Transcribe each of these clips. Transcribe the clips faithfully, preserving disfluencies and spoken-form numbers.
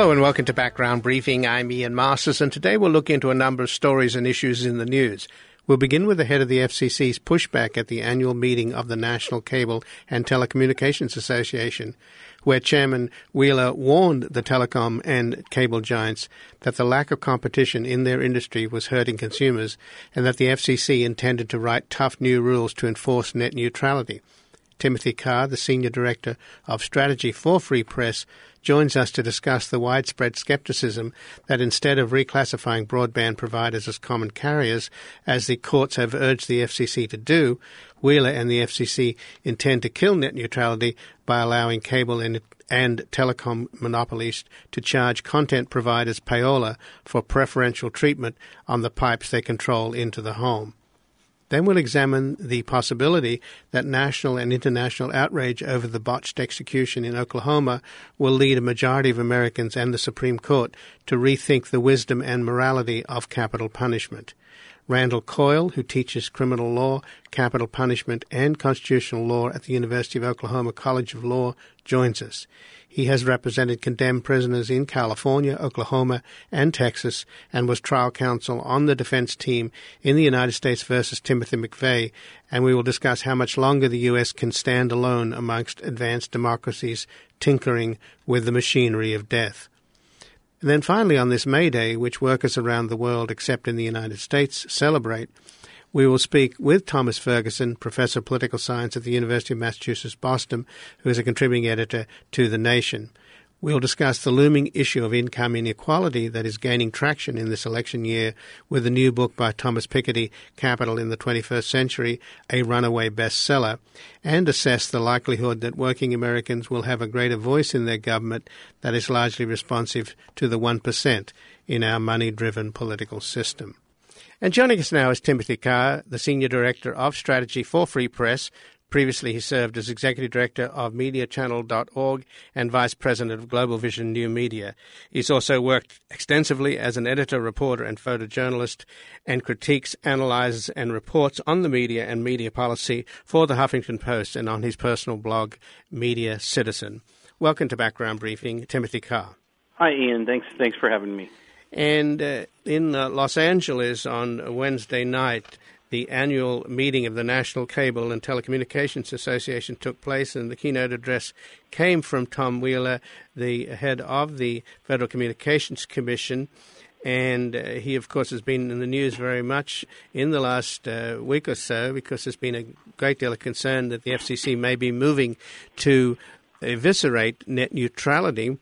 Hello and welcome to Background Briefing. I'm Ian Masters, and today we'll look into a number of stories and issues in the news. We'll begin with the head of the F C C's pushback at the annual meeting of the National Cable and Telecommunications Association, where Chairman Wheeler warned the telecom and cable giants that the lack of competition in their industry was hurting consumers and that the F C C intended to write tough new rules to enforce net neutrality. Timothy Carr, the Senior Director of Strategy for Free Press, joins us to discuss the widespread skepticism that instead of reclassifying broadband providers as common carriers, as the courts have urged the F C C to do, Wheeler and the F C C intend to kill net neutrality by allowing cable and, and telecom monopolies to charge content providers payola for preferential treatment on the pipes they control into the home. Then we'll examine the possibility that national and international outrage over the botched execution in Oklahoma will lead a majority of Americans and the Supreme Court to rethink the wisdom and morality of capital punishment. Randall Coyle, who teaches criminal law, capital punishment, and constitutional law at the University of Oklahoma College of Law, joins us. He has represented condemned prisoners in California, Oklahoma, and Texas, and was trial counsel on the defense team in the United States versus Timothy McVeigh, and we will discuss how much longer the U S can stand alone amongst advanced democracies tinkering with the machinery of death. And then finally, on this May Day, which workers around the world, except in the United States, celebrate, we will speak with Thomas Ferguson, Professor of Political Science at the University of Massachusetts, Boston, who is a contributing editor to The Nation. We'll discuss the looming issue of income inequality that is gaining traction in this election year with a new book by Thomas Piketty, Capital in the twenty-first Century, a runaway bestseller, and assess the likelihood that working Americans will have a greater voice in their government that is largely responsive to the one percent in our money-driven political system. And joining us now is Timothy Carr, the Senior Director of Strategy for Free Press. Previously, he served as Executive Director of Media Channel dot org and Vice President of Global Vision New Media. He's also worked extensively as an editor, reporter, and photojournalist, and critiques, analyzes, and reports on the media and media policy for the Huffington Post and on his personal blog, Media Citizen. Welcome to Background Briefing, Timothy Carr. Hi, Ian. Thanks, thanks for having me. And uh, in uh, Los Angeles on Wednesday night, the annual meeting of the National Cable and Telecommunications Association took place, and the keynote address came from Tom Wheeler, the head of the Federal Communications Commission. And uh, he, of course, has been in the news very much in the last uh, week or so because there's been a great deal of concern that the F C C may be moving to eviscerate net neutrality.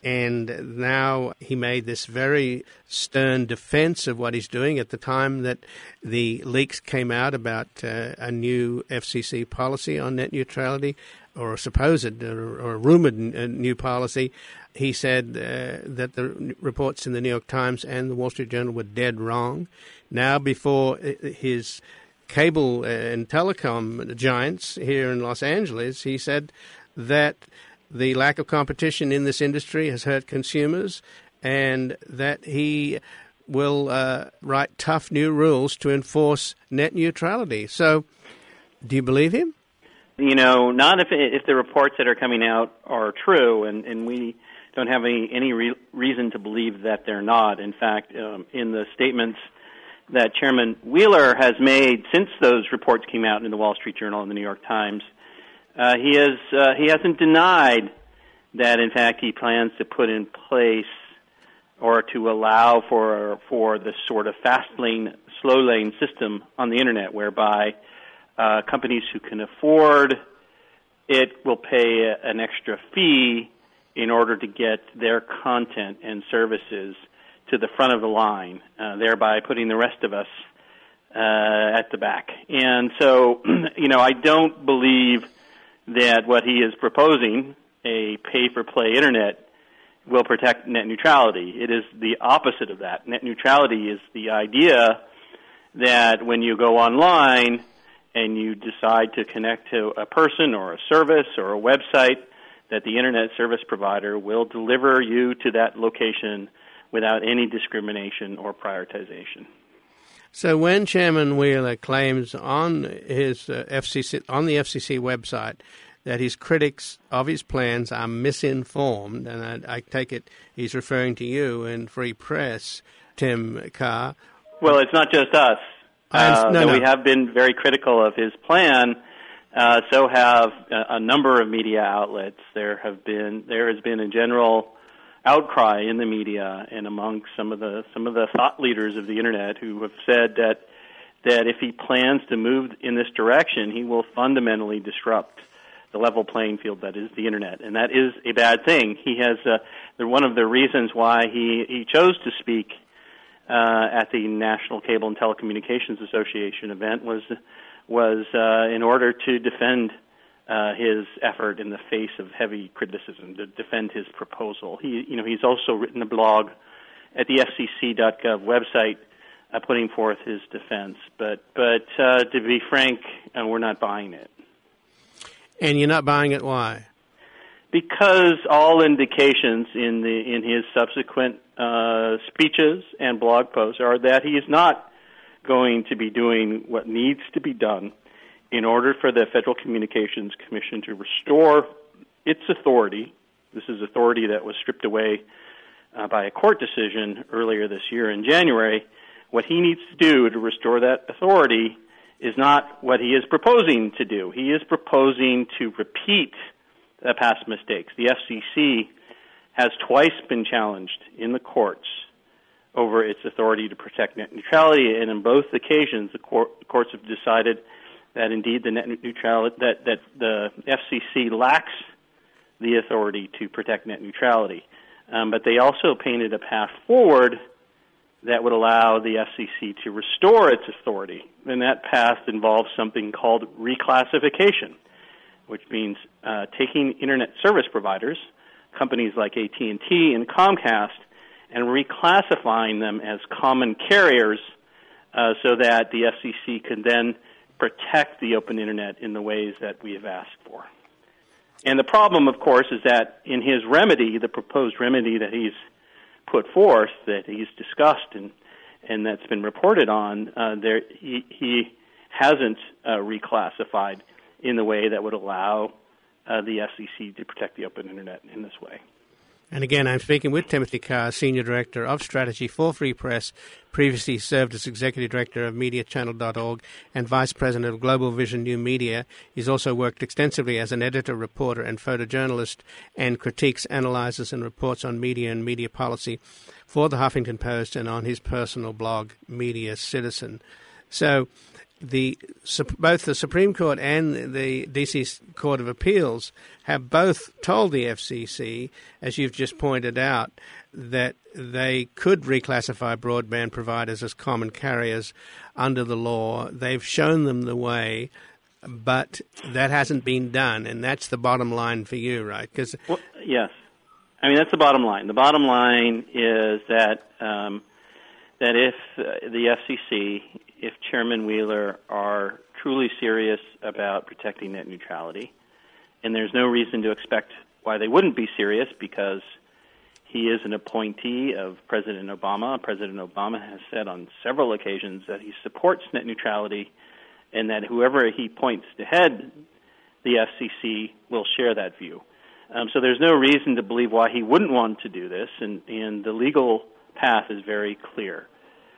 And now he made this very stern defense of what he's doing at the time that the leaks came out about uh, a new F C C policy on net neutrality, or a supposed or, or a rumored new policy. He said uh, that the reports in the New York Times and the Wall Street Journal were dead wrong. Now, before his cable and telecom giants here in Los Angeles, he said that the lack of competition in this industry has hurt consumers, and that he will uh, write tough new rules to enforce net neutrality. So, do you believe him? You know, not if if the reports that are coming out are true, and, and we don't have any, any re- reason to believe that they're not. In fact, um, in the statements that Chairman Wheeler has made since those reports came out in the Wall Street Journal and the New York Times, Uh, he has uh, he hasn't denied that, in fact, he plans to put in place or to allow for for this sort of fast lane, slow lane system on the Internet, whereby uh, companies who can afford it will pay a, an extra fee in order to get their content and services to the front of the line, uh, thereby putting the rest of us uh, at the back. And so, you know, I don't believe that what he is proposing, a pay-for-play Internet, will protect net neutrality. It is the opposite of that. Net neutrality is the idea that when you go online and you decide to connect to a person or a service or a website, that the Internet service provider will deliver you to that location without any discrimination or prioritization. So when Chairman Wheeler claims on his uh, F C C on the F C C website that his critics of his plans are misinformed, and I, I take it he's referring to you in Free Press, Tim Carr. Well, it's not just us. Uh, no, no. We have been very critical of his plan. Uh, so have a, a number of media outlets. There have been there has been a general outcry in the media and among some of the some of the thought leaders of the internet who have said that that if he plans to move in this direction, he will fundamentally disrupt the level playing field that is the internet, and that is a bad thing. He has uh, one of the reasons why he he chose to speak uh, at the National Cable and Telecommunications Association event was was uh, in order to defend uh, his effort in the face of heavy criticism, to defend his proposal. He, you know, he's also written a blog at the F C C dot gov website uh, putting forth his defense. But, but uh, to be frank, uh, we're not buying it. And you're not buying it, why? Because all indications in the in his subsequent uh, speeches and blog posts are that he is not going to be doing what needs to be done in order for the Federal Communications Commission to restore its authority. This is authority that was stripped away uh, by a court decision earlier this year in January. What he needs to do to restore that authority is not what he is proposing to do. He is proposing to repeat the past mistakes. The F C C has twice been challenged in the courts over its authority to protect net neutrality, and in both occasions, the court, courts have decided that indeed the net neutrality that that the F C C lacks the authority to protect net neutrality. Um, but they also painted a path forward that would allow the F C C to restore its authority, and that path involves something called reclassification, which means uh, taking internet service providers, companies like A T and T and Comcast, and reclassifying them as common carriers uh, so that the F C C can then protect the open internet in the ways that we have asked for. And the problem, of course, is that in his remedy, the proposed remedy that he's put forth, that he's discussed and, and that's been reported on, uh, there he, he hasn't uh, reclassified in the way that would allow uh, the F C C to protect the open internet in this way. And again, I'm speaking with Timothy Carr, Senior Director of Strategy for Free Press, previously served as Executive Director of Media Channel dot org and Vice President of Global Vision New Media. He's also worked extensively as an editor, reporter, and photojournalist, and critiques, analyzes, and reports on media and media policy for the Huffington Post and on his personal blog, Media Citizen. So the both the Supreme Court and the D C Court of Appeals have both told the F C C, as you've just pointed out, that they could reclassify broadband providers as common carriers under the law. They've shown them the way, but that hasn't been done, and that's the bottom line for you, right? 'Cause well, yes. I mean, that's the bottom line. The bottom line is that um, that if uh, the F C C, if Chairman Wheeler are truly serious about protecting net neutrality, and there's no reason to expect why they wouldn't be serious because he is an appointee of President Obama. President Obama has said on several occasions that he supports net neutrality and that whoever he points to head the F C C will share that view. Um, so there's no reason to believe why he wouldn't want to do this, and, and the legal path is very clear.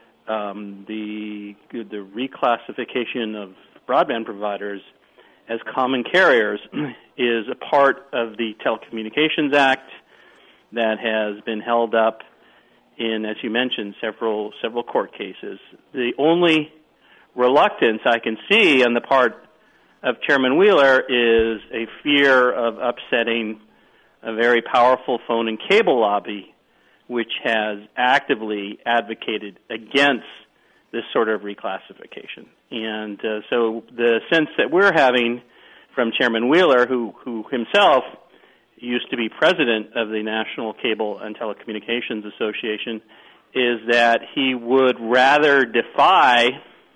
Um, the the reclassification of broadband providers as common carriers is a part of the Telecommunications Act that has been held up in, as you mentioned, several several court cases. The only reluctance I can see on the part of Chairman Wheeler is a fear of upsetting a very powerful phone and cable lobby which has actively advocated against this sort of reclassification. And uh, so the sense that we're having from Chairman Wheeler, who, who himself used to be president of the National Cable and Telecommunications Association, is that he would rather defy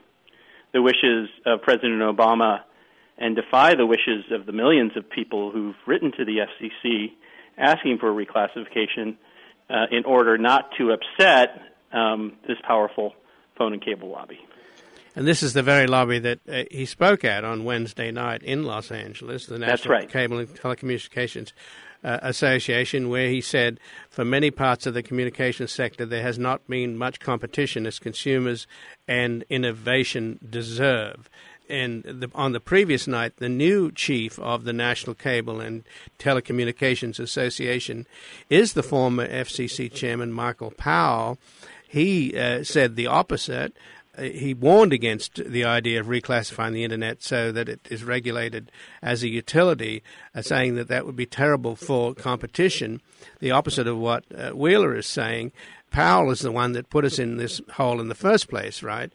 the wishes of President Obama and defy the wishes of the millions of people who've written to the F C C asking for reclassification uh, in order not to upset um, this powerful phone and cable lobby. And this is the very lobby that uh, he spoke at on Wednesday night in Los Angeles, the National That's right. Cable and Telecommunications uh, Association, where he said for many parts of the communications sector there has not been much competition as consumers and innovation deserve. And the, on the previous night, the new chief of the National Cable and Telecommunications Association is the former F C C chairman, Michael Powell. He uh, said the opposite. Uh, he warned against the idea of reclassifying the Internet so that it is regulated as a utility, uh, saying that that would be terrible for competition, the opposite of what uh, Wheeler is saying. Powell is the one that put us in this hole in the first place, right,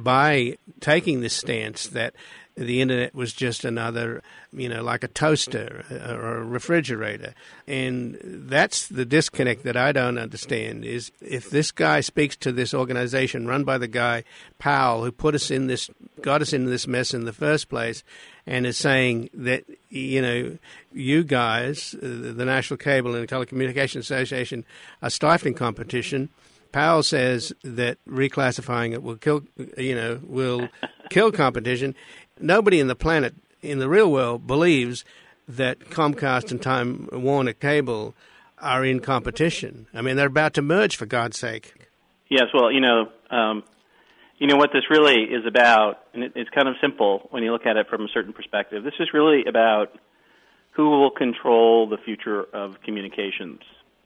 by taking this stance that the Internet was just another, you know, like a toaster or a refrigerator. And that's the disconnect that I don't understand, is if this guy speaks to this organization run by the guy, Powell, who put us in this, got us into this mess in the first place, and is saying that, you know, you guys, the National Cable and Telecommunications Association, are stifling competition. Powell says that reclassifying it will kill, you know, will kill competition. Nobody in the planet, in the real world, believes that Comcast and Time Warner Cable are in competition. I mean, they're about to merge, for God's sake. Yes, well, you know, um, you know what this really is about, and it, it's kind of simple when you look at it from a certain perspective. This is really about who will control the future of communications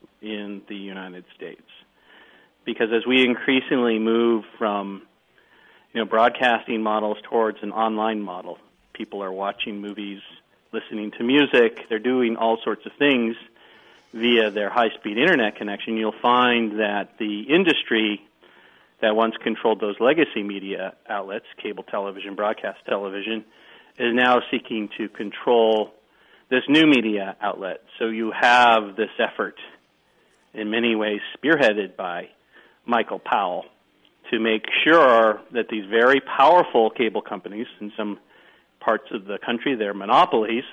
in the United States. Because as we increasingly move from, you know, broadcasting models towards an online model, people are watching movies, listening to music, they're doing all sorts of things via their high-speed Internet connection. You'll find that the industry that once controlled those legacy media outlets, cable television, broadcast television, is now seeking to control this new media outlet. So you have this effort, in many ways spearheaded by Michael Powell, to make sure that these very powerful cable companies, in some parts of the country they're monopolies,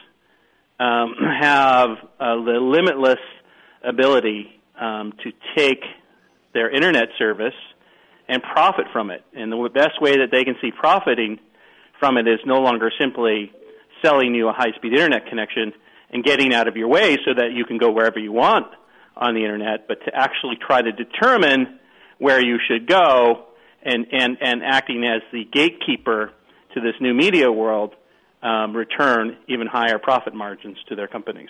um, have uh, the limitless ability um, to take their Internet service and profit from it. And the best way that they can see profiting from it is no longer simply selling you a high-speed Internet connection and getting out of your way so that you can go wherever you want on the Internet, but to actually try to determine where you should go, and, and, and acting as the gatekeeper to this new media world, um, return even higher profit margins to their companies.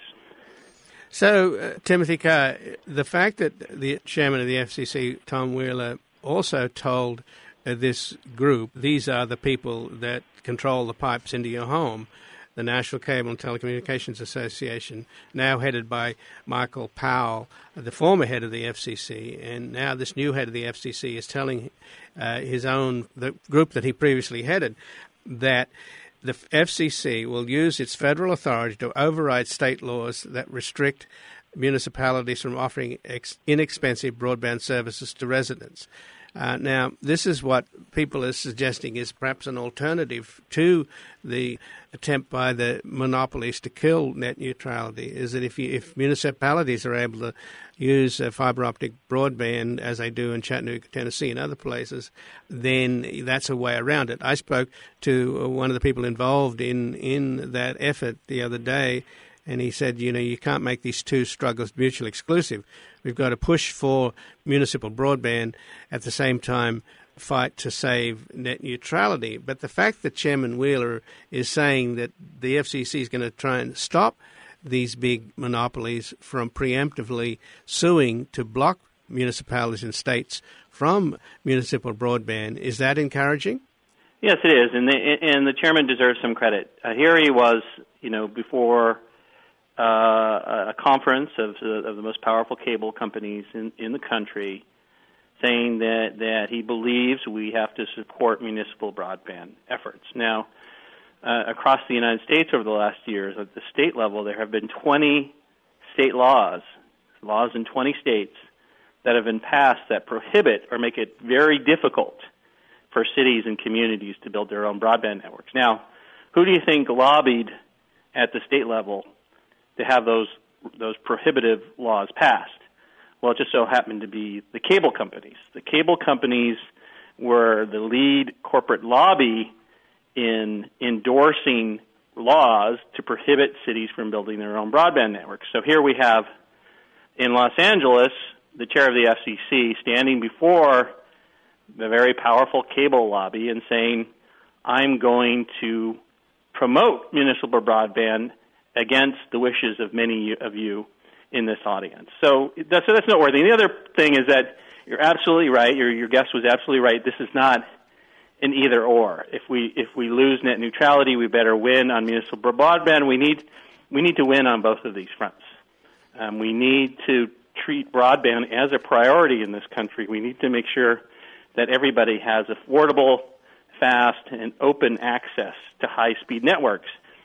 So, uh, Timothy Carr, the fact that the chairman of the F C C, Tom Wheeler, also told uh, this group, these are the people that control the pipes into your home, the National Cable and Telecommunications Association, now headed by Michael Powell, the former head of the F C C, and now this new head of the F C C is telling uh, his own, the group that he previously headed, that the F C C will use its federal authority to override state laws that restrict municipalities from offering ex- inexpensive broadband services to residents. Uh, now, this is what people are suggesting is perhaps an alternative to the attempt by the monopolies to kill net neutrality, is that if you, if municipalities are able to use uh, fiber optic broadband, as they do in Chattanooga, Tennessee, and other places, then that's a way around it. I spoke to one of the people involved in, in that effort the other day, and he said, you know, you can't make these two struggles mutually exclusive. We've got to push for municipal broadband, at the same time fight to save net neutrality. But the fact that Chairman Wheeler is saying that the F C C is going to try and stop these big monopolies from preemptively suing to block municipalities and states from municipal broadband, is that encouraging? Yes, it is, and the, and the chairman deserves some credit. Uh, here he was, you know, before Uh, a conference of, of the most powerful cable companies in, in the country, saying that, that he believes we have to support municipal broadband efforts. Now, uh, across the United States over the last years, at the state level, there have been twenty state laws, laws in twenty states that have been passed that prohibit or make it very difficult for cities and communities to build their own broadband networks. Now, who do you think lobbied at the state level to have those those prohibitive laws passed? Well, it just so happened to be the cable companies. The cable companies were the lead corporate lobby in endorsing laws to prohibit cities from building their own broadband networks. So here we have in Los Angeles the chair of the F C C standing before the very powerful cable lobby and saying, I'm going to promote municipal broadband against the wishes of many of you in this audience. So that's, so that's noteworthy. And the other thing is that you're absolutely right. Your, your guest was absolutely right. This is not an either or. If we if we lose net neutrality, we better win on municipal broadband. We need we need to win on both of these fronts. Um, we need to treat broadband as a priority in this country. We need to make sure that everybody has affordable, fast, and open access to high-speed networks.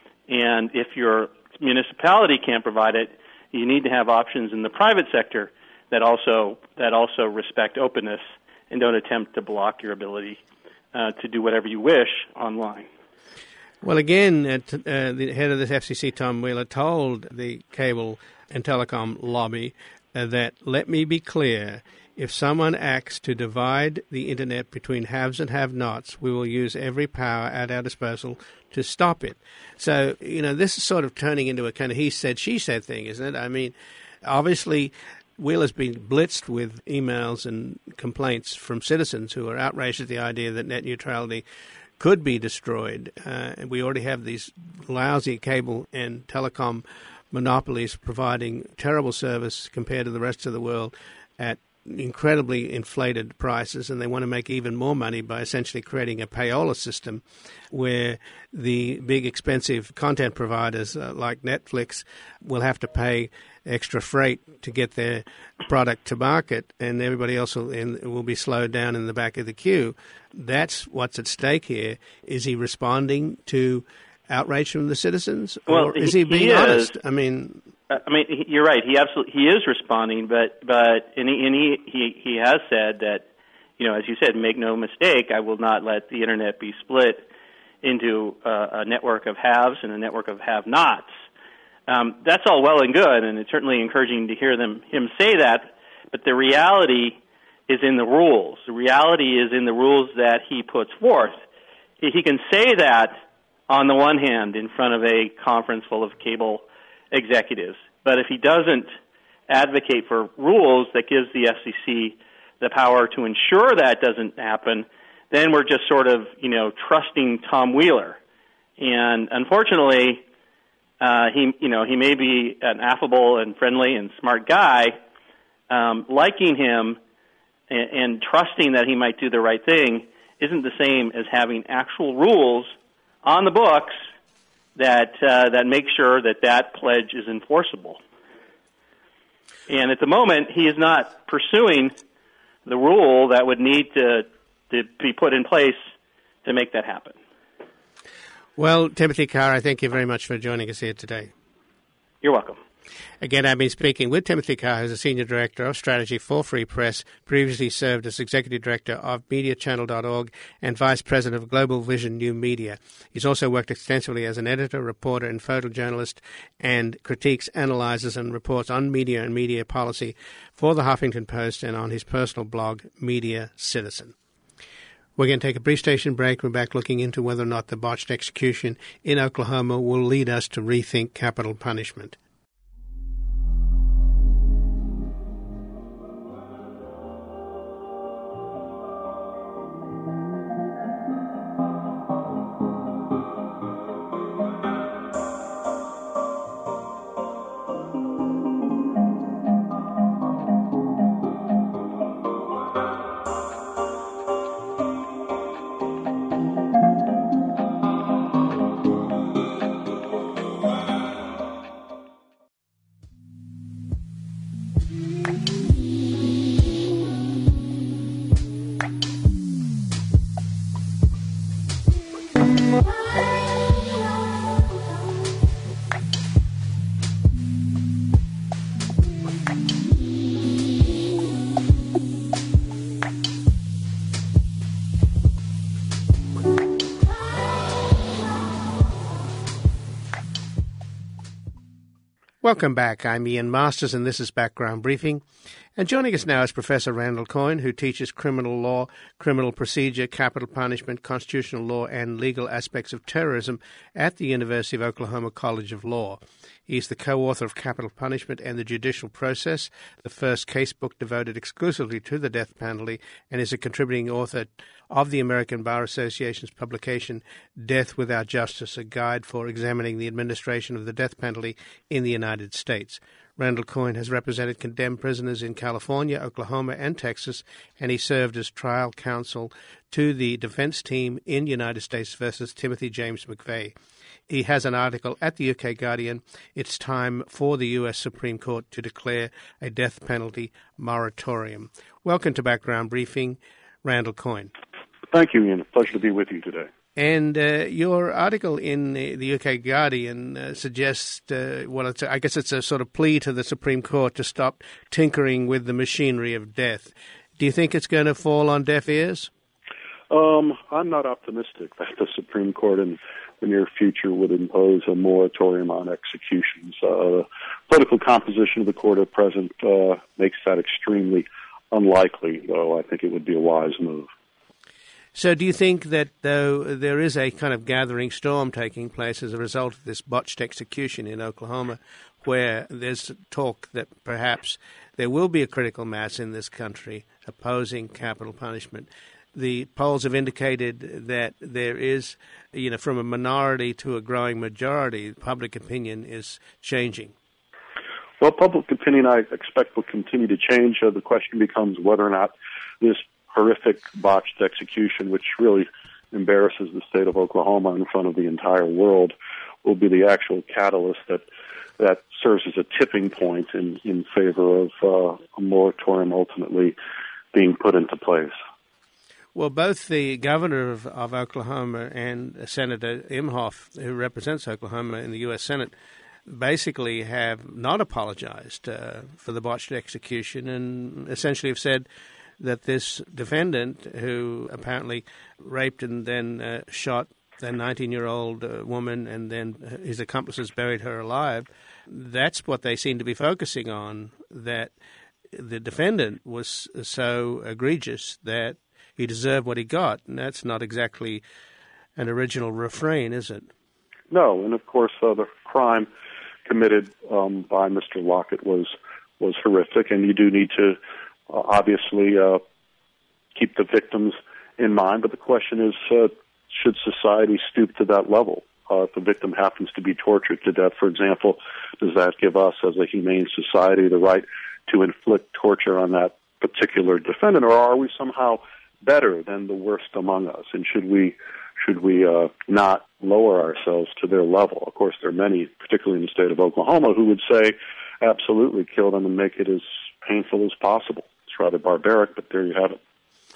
And if your municipality can't provide it, you need to have options in the private sector that also that also respect openness and don't attempt to block your ability uh, to do whatever you wish online. Well, again, uh, t- uh, the head of the F C C, Tom Wheeler, told the cable and telecom lobby uh, that, let me be clear, if someone acts to divide the Internet between haves and have-nots, we will use every power at our disposal to stop it. So, you know, this is sort of turning into a kind of he said, she said thing, isn't it? I mean, obviously, Wheeler's been blitzed with emails and complaints from citizens who are outraged at the idea that net neutrality could be destroyed. Uh, and we already have these lousy cable and telecom monopolies providing terrible service compared to the rest of the world at incredibly inflated prices, and they want to make even more money by essentially creating a payola system where the big expensive content providers uh, like Netflix will have to pay extra freight to get their product to market, and everybody else will, in, will be slowed down in the back of the queue. That's what's at stake here. Is he responding to outrage from the citizens, or well, is he being he is. honest? I mean... I mean, you're right. He absolutely he is responding, but but and he and he, he he has said that, you know, as you said, make no mistake, I will not let the Internet be split into uh, a network of haves and a network of have-nots. Um, that's all well and good, and it's certainly encouraging to hear them him say that. But the reality is in the rules. The reality is in the rules that he puts forth. He, he can say that on the one hand in front of a conference full of cable executives. But if he doesn't advocate for rules that gives the F C C the power to ensure that doesn't happen, then we're just sort of, you know, trusting Tom Wheeler. And unfortunately, uh, he, you know, he may be an affable and friendly and smart guy. Um, liking him and, and trusting that he might do the right thing isn't the same as having actual rules on the books that uh, that make sure that that pledge is enforceable. And at the moment, he is not pursuing the rule that would need to, to be put in place to make that happen. Well, Timothy Carr, I thank you very much for joining us here today. You're welcome. Again, I've been speaking with Timothy Carr, who's a Senior Director of Strategy for Free Press, previously served as Executive Director of Media Channel dot org and Vice President of Global Vision New Media. He's also worked extensively as an editor, reporter, and photojournalist, and critiques, analyzes, and reports on media and media policy for the Huffington Post and on his personal blog, Media Citizen. We're going to take a brief station break. We're back looking into whether or not the botched execution in Oklahoma will lead us to rethink capital punishment. Welcome back. I'm Ian Masters, and this is Background Briefing. And joining us now is Professor Randall Coyne, who teaches criminal law, criminal procedure, capital punishment, constitutional law, and legal aspects of terrorism at the University of Oklahoma College of Law. He's the co-author of Capital Punishment and the Judicial Process, the first casebook devoted exclusively to the death penalty, and is a contributing author of the American Bar Association's publication, Death Without Justice, a guide for examining the administration of the death penalty in the United States. Randall Coyne has represented condemned prisoners in California, Oklahoma, and Texas, and he served as trial counsel to the defense team in United States versus Timothy James McVeigh. He has an article at the U K Guardian, "It's time for the U S Supreme Court to declare a death penalty moratorium." Welcome to Background Briefing, Randall Coyne. Thank you, Ian. A pleasure to be with you today. And uh, your article in the, the U K Guardian uh, suggests, uh, well, it's a, I guess it's a sort of plea to the Supreme Court to stop tinkering with the machinery of death. Do you think it's going to fall on deaf ears? Um, I'm not optimistic that the Supreme Court in the near future would impose a moratorium on executions. Uh, the political composition of the court at present uh, makes that extremely unlikely, though I think it would be a wise move. So do you think that, though, there is a kind of gathering storm taking place as a result of this botched execution in Oklahoma, where there's talk that perhaps there will be a critical mass in this country opposing capital punishment? The polls have indicated that there is, you know, from a minority to a growing majority, public opinion is changing. Well, public opinion, I expect, will continue to change. Uh, the question becomes whether or not this horrific botched execution, which really embarrasses the state of Oklahoma in front of the entire world, will be the actual catalyst that that serves as a tipping point in, in favor of uh, a moratorium ultimately being put into place. Well, both the governor of, of Oklahoma and Senator Imhoff, who represents Oklahoma in the U S Senate, basically have not apologized uh, for the botched execution and essentially have said that this defendant, who apparently raped and then uh, shot a nineteen-year-old uh, woman and then his accomplices buried her alive, that's what they seem to be focusing on, that the defendant was so egregious that he deserved what he got. And that's not exactly an original refrain, is it? No, and of course uh, the crime committed um, by Mister Lockett was was horrific, and you do need to Uh, obviously, uh, keep the victims in mind, but the question is, uh, should society stoop to that level? Uh, if the victim happens to be tortured to death, for example, does that give us, as a humane society, the right to inflict torture on that particular defendant, or are we somehow better than the worst among us? And should we should we uh, not lower ourselves to their level? Of course, there are many, particularly in the state of Oklahoma, who would say, absolutely, kill them and make it as painful as possible. It's rather barbaric, but there you have it.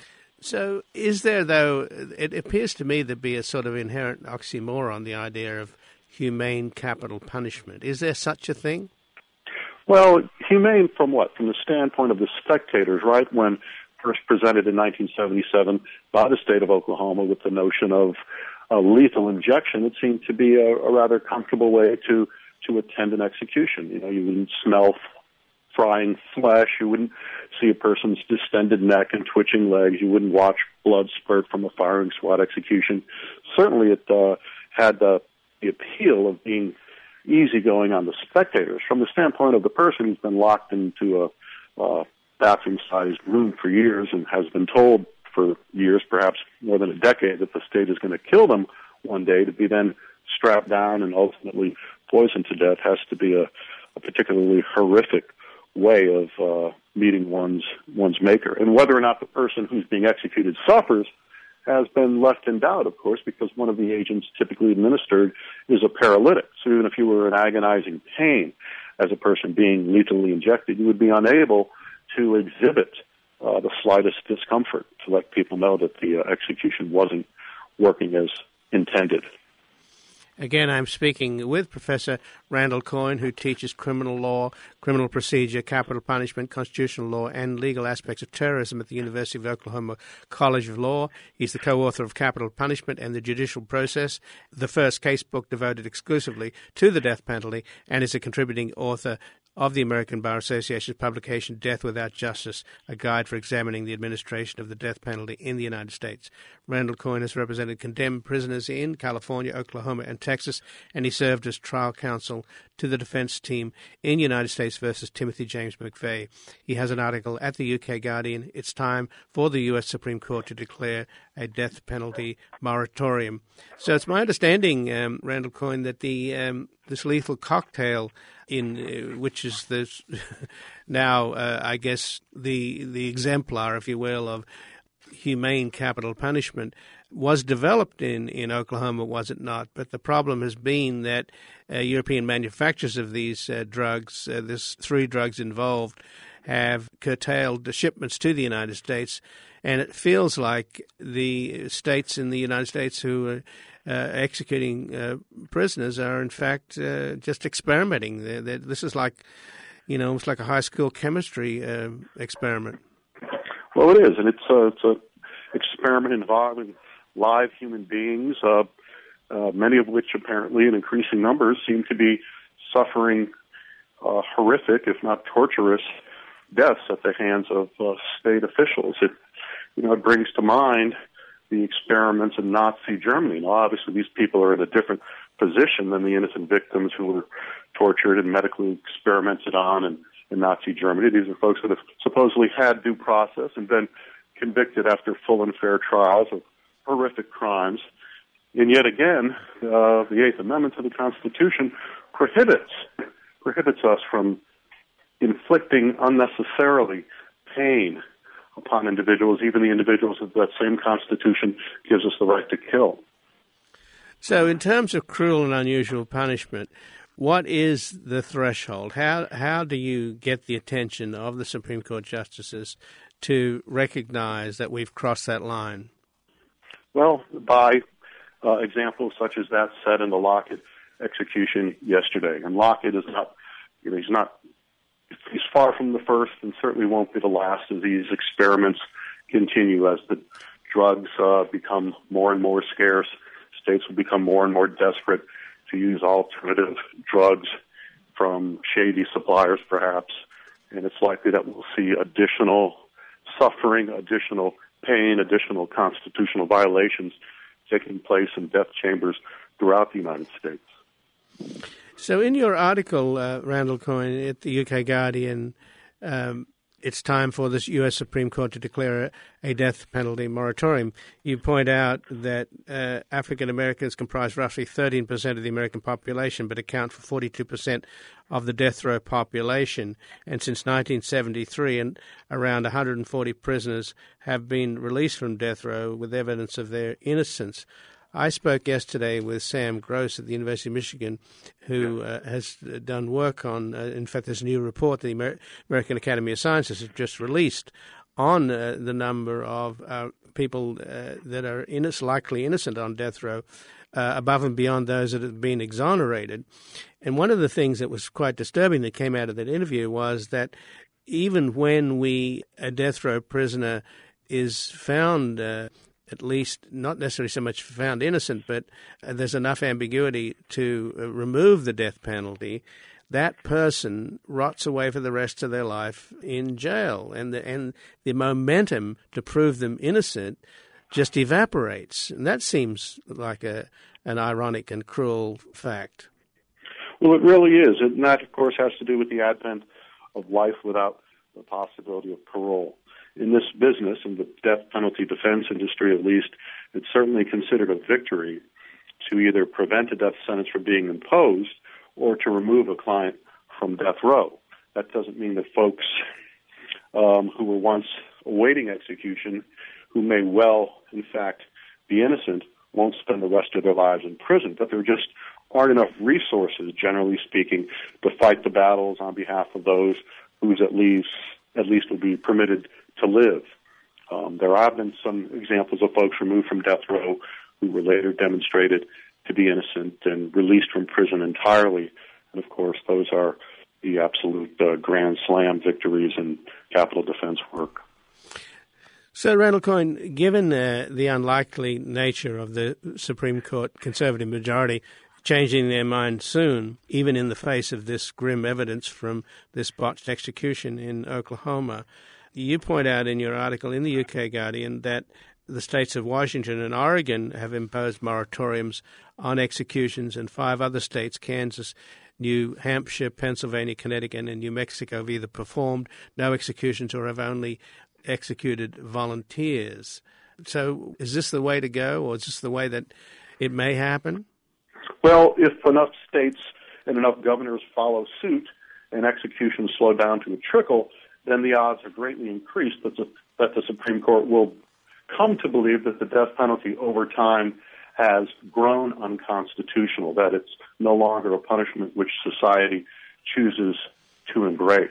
So is there, though, it appears to me to be a sort of inherent oxymoron, the idea of humane capital punishment. Is there such a thing? Well, humane from what? From the standpoint of the spectators, right? When first presented in nineteen seventy-seven by the state of Oklahoma with the notion of uh, lethal injection, it seemed to be a, a rather comfortable way to, to attend an execution. You know, you wouldn't smell frying flesh. You wouldn't see a person's distended neck and twitching legs. You wouldn't watch blood spurt from a firing squad execution. Certainly it uh, had the, the appeal of being easygoing on the spectators. From the standpoint of the person who's been locked into a uh, bathroom-sized room for years and has been told for years, perhaps more than a decade, that the state is going to kill them one day, to be then strapped down and ultimately poisoned to death has to be a, a particularly horrific way of uh, meeting one's one's maker. And whether or not the person who's being executed suffers has been left in doubt, of course, because one of the agents typically administered is a paralytic. So even if you were in agonizing pain as a person being lethally injected, you would be unable to exhibit uh, the slightest discomfort to let people know that the uh, execution wasn't working as intended. Again, I'm speaking with Professor Randall Coyne, who teaches criminal law, criminal procedure, capital punishment, constitutional law, and legal aspects of terrorism at the University of Oklahoma College of Law. He's the co-author of Capital Punishment and the Judicial Process, the first casebook devoted exclusively to the death penalty, and is a contributing author of the American Bar Association's publication, Death Without Justice, a guide for examining the administration of the death penalty in the United States. Randall Coyne has represented condemned prisoners in California, Oklahoma, and Texas, and he served as trial counsel to the defense team in United States versus Timothy James McVeigh. He has an article at the U K Guardian. It's time for the U S Supreme Court to declare a death penalty moratorium. So it's my understanding, um, Randall Coyne, that the um, this lethal cocktail, in uh, which is this now, uh, I guess, the the exemplar, if you will, of humane capital punishment, was developed in, in Oklahoma, was it not? But the problem has been that uh, European manufacturers of these uh, drugs, uh, there's three drugs involved, have curtailed the shipments to the United States, and it feels like the states in the United States who are uh, executing uh, prisoners are, in fact, uh, just experimenting. They're, they're, this is like, you know, it's like a high school chemistry uh, experiment. Well, it is, and it's a, it's a experiment involving live human beings, uh, uh, many of which apparently in increasing numbers seem to be suffering uh, horrific, if not torturous, deaths at the hands of uh, state officials. It, you know, it brings to mind the experiments in Nazi Germany. Now, obviously, these people are in a different position than the innocent victims who were tortured and medically experimented on in, in Nazi Germany. These are folks that have supposedly had due process and been convicted after full and fair trials of horrific crimes. And yet again, uh, the Eighth Amendment to the Constitution prohibits prohibits us from inflicting unnecessarily pain upon individuals, even the individuals that that same Constitution gives us the right to kill. So in terms of cruel and unusual punishment, what is the threshold? How how do you get the attention of the Supreme Court justices to recognize that we've crossed that line? Well, by uh, examples such as that set in the Lockett execution yesterday. And Lockett is not, you know, he's not, he's far from the first and certainly won't be the last as these experiments continue. As the drugs uh, become more and more scarce, states will become more and more desperate to use alternative drugs from shady suppliers, perhaps. And it's likely that we'll see additional suffering, additional pain, additional constitutional violations taking place in death chambers throughout the United States. So in your article, uh, Randall Coyne, at the U K Guardian, um, it's time for the U S Supreme Court to declare a, a death penalty moratorium. You point out that uh, African Americans comprise roughly thirteen percent of the American population, but account for forty-two percent of the death row population. And since nineteen seventy-three, and around one hundred forty prisoners have been released from death row with evidence of their innocence. I spoke yesterday with Sam Gross at the University of Michigan, who uh, has done work on, uh, in fact, there's a new report the Amer- American Academy of Sciences has just released on uh, the number of uh, people uh, that are innocent, likely innocent on death row, uh, above and beyond those that have been exonerated. And one of the things that was quite disturbing that came out of that interview was that even when we, a death row prisoner is found uh, at least not necessarily so much found innocent, but uh, there's enough ambiguity to uh, remove the death penalty, that person rots away for the rest of their life in jail. And the, and the momentum to prove them innocent just evaporates. And that seems like a an ironic and cruel fact. Well, it really is. And that, of course, has to do with the advent of life without the possibility of parole. In this business, in the death penalty defense industry at least, it's certainly considered a victory to either prevent a death sentence from being imposed or to remove a client from death row. That doesn't mean that folks um, who were once awaiting execution, who may well, in fact, be innocent, won't spend the rest of their lives in prison, but there just aren't enough resources, generally speaking, to fight the battles on behalf of those whose at least, at least will be permitted to live. Um, there have been some examples of folks removed from death row who were later demonstrated to be innocent and released from prison entirely. And, of course, those are the absolute uh, grand slam victories in capital defense work. So, Randall Coyne, given uh, the unlikely nature of the Supreme Court conservative majority changing their mind soon, even in the face of this grim evidence from this botched execution in Oklahoma. You point out in your article in the U K Guardian that the states of Washington and Oregon have imposed moratoriums on executions, and five other states, Kansas, New Hampshire, Pennsylvania, Connecticut, and New Mexico, have either performed no executions or have only executed volunteers. So is this the way to go, or is this the way that it may happen? Well, if enough states and enough governors follow suit and executions slow down to a trickle, then the odds are greatly increased that the, that the Supreme Court will come to believe that the death penalty over time has grown unconstitutional, that it's no longer a punishment which society chooses to embrace.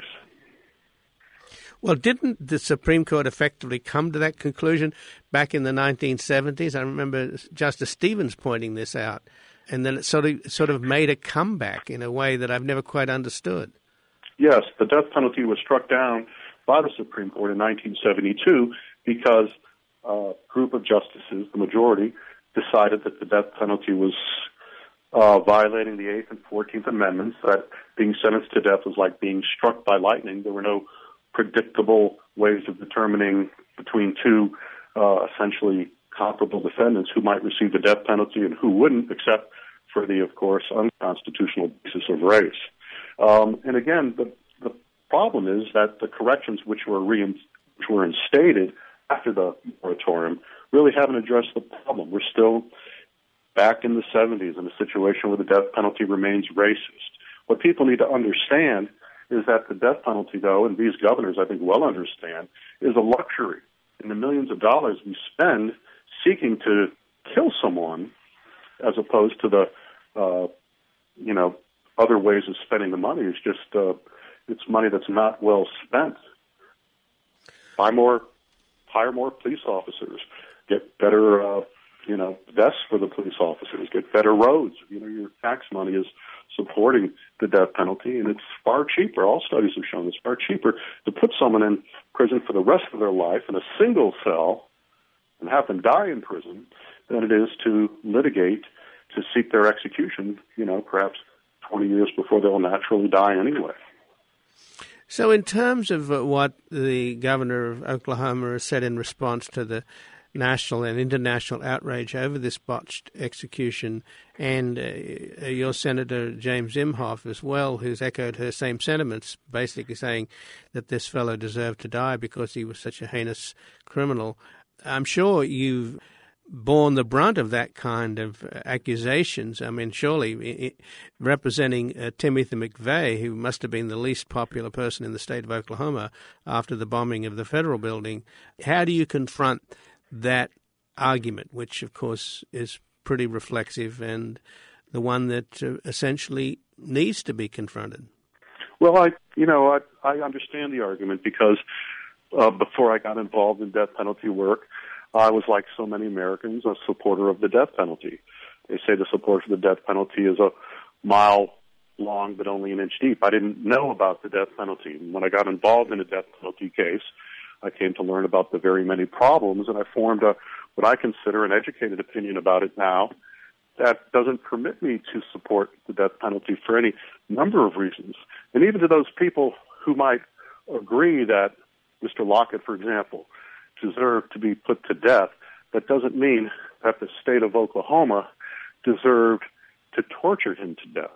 Well, didn't the Supreme Court effectively come to that conclusion back in the nineteen seventies? I remember Justice Stevens pointing this out, and then it sort of sort of made a comeback in a way that I've never quite understood. Yes, the death penalty was struck down by the Supreme Court in nineteen seventy-two because a group of justices, the majority, decided that the death penalty was uh, violating the eighth and fourteenth Amendments, that being sentenced to death was like being struck by lightning. There were no predictable ways of determining between two uh, essentially comparable defendants who might receive the death penalty and who wouldn't, except for the, of course, unconstitutional basis of race. Um, and again, the, the problem is that the corrections which were, rein, which were instated after the moratorium really haven't addressed the problem. We're still back in the seventies in a situation where the death penalty remains racist. What people need to understand is that the death penalty, though, and these governors, I think, well understand, is a luxury. And the millions of dollars we spend seeking to kill someone, as opposed to the, uh, you know, other ways of spending the money, is just, uh, it's money that's not well spent. Buy more, hire more police officers, get better, uh, you know, vests for the police officers, get better roads. You know, your tax money is supporting the death penalty, and it's far cheaper. All studies have shown it's far cheaper to put someone in prison for the rest of their life in a single cell and have them die in prison than it is to litigate to seek their execution, you know, perhaps twenty years before they'll naturally die anyway. So in terms of what the governor of Oklahoma has said in response to the national and international outrage over this botched execution, and uh, your Senator James Imhoff as well, who's echoed her same sentiments, basically saying that this fellow deserved to die because he was such a heinous criminal. I'm sure you've borne the brunt of that kind of accusations. I mean, surely it, representing uh, Timothy McVeigh, who must have been the least popular person in the state of Oklahoma after the bombing of the federal building, how do you confront that argument, which, of course, is pretty reflexive and the one that uh, essentially needs to be confronted? Well, I, you know, I, I understand the argument because uh, before I got involved in death penalty work, I was, like so many Americans, a supporter of the death penalty. They say the support for the death penalty is a mile long but only an inch deep. I didn't know about the death penalty. When I got involved in a death penalty case, I came to learn about the very many problems, and I formed a what I consider an educated opinion about it now that doesn't permit me to support the death penalty for any number of reasons. And even to those people who might agree that Mister Lockett, for example, deserved to be put to death, that doesn't mean that the state of Oklahoma deserved to torture him to death.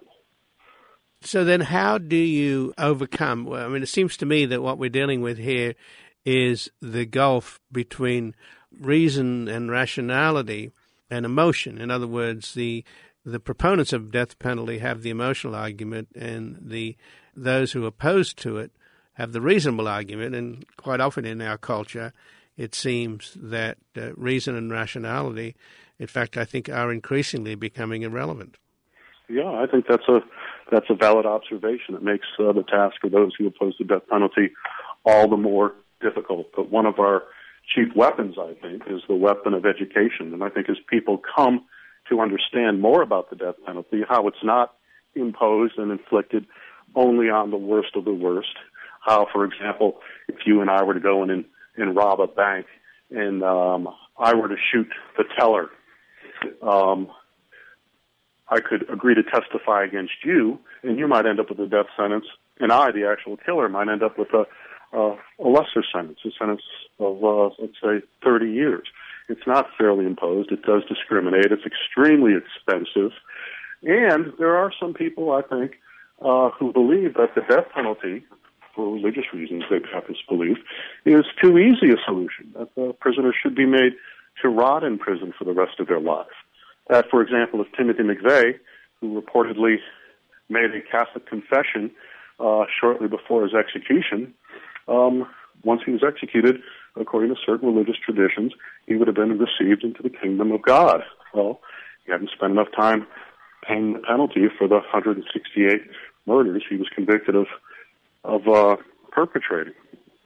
So then how do you overcome, well, I mean, it seems to me that what we're dealing with here is the gulf between reason and rationality and emotion. In other words, the the proponents of death penalty have the emotional argument, and the those who are opposed to it have the reasonable argument. And quite often in our culture, it seems that uh, reason and rationality, in fact, I think, are increasingly becoming irrelevant. Yeah, I think that's a that's a valid observation. It makes uh, the task for those who oppose the death penalty all the more difficult. But one of our chief weapons, I think, is the weapon of education. And I think as people come to understand more about the death penalty, how it's not imposed and inflicted only on the worst of the worst, how, for example, if you and I were to go in and, and rob a bank and um, I were to shoot the teller, um, I could agree to testify against you, and you might end up with a death sentence, and I, the actual killer, might end up with a, uh, a lesser sentence, a sentence of, uh, let's say, thirty years. It's not fairly imposed. It does discriminate. It's extremely expensive. And there are some people, I think, uh, who believe that the death penalty, for religious reasons, they have this belief, is too easy a solution, that the prisoners should be made to rot in prison for the rest of their life. That, for example, if Timothy McVeigh, who reportedly made a Catholic confession uh, shortly before his execution, um, once he was executed, according to certain religious traditions, he would have been received into the kingdom of God. Well, he hadn't spent enough time paying the penalty for the one hundred sixty-eight murders he was convicted of of uh, perpetrating.